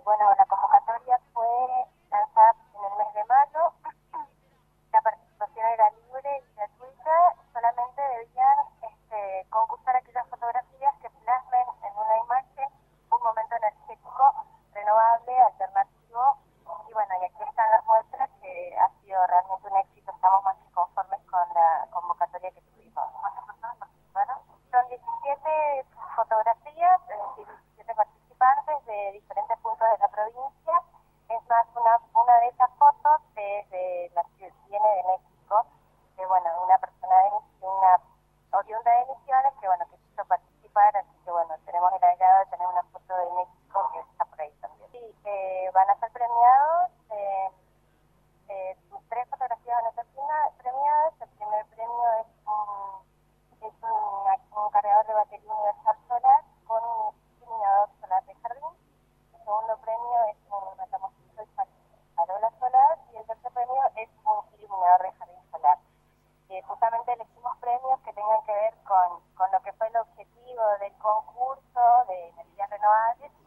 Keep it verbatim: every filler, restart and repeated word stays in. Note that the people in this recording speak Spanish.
bueno, la convocatoria fue lanzada en el mes de mayo. La participación era libre y gratuita, solamente debían este, concursar aquellas fotografías que plasmen en una imagen un momento energético renovable, alternativo, y bueno, y aquí están las muestras que ha sido realmente un éxito, estamos más que conformes con la convocatoria que tuvimos. ¿Cuántas personas participaron? Son diecisiete fotografías, es decir, diecisiete participantes de diferentes puntos de la provincia. Es más, una, una de esas fotos es de la ciudad, viene de México, de bueno, una persona de una oriunda de Misiones que bueno, que quiso participar, así que bueno, tenemos el agrado de tener una foto de México que está por ahí también. Sí, eh, van a ser premiados, eh, eh, tres fotografías van a ser premiadas. El primer premio es un, es un, un cargador de batería universal solar con un iluminador solar de jardín. El segundo premio es un matamosquito y farola solar, y el tercer premio es un iluminador de jardín solar. Eh, justamente elegimos premios que tengan que ver con, con lo que fue el objetivo del concurso de energías renovables